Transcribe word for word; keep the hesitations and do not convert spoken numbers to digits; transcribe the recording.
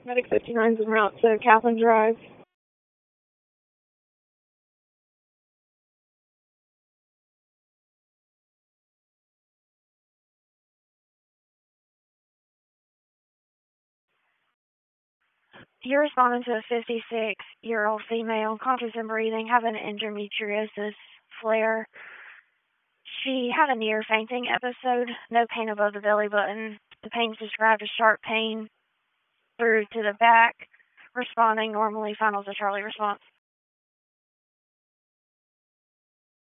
Medic fifty-nine is en route to Kaplan Drive. You're responding to a fifty-six-year-old female, conscious and breathing, having an endometriosis flare. She had a near fainting episode, no pain above the belly button. The pain is described as sharp pain through to the back. Responding normally, final to Charlie response.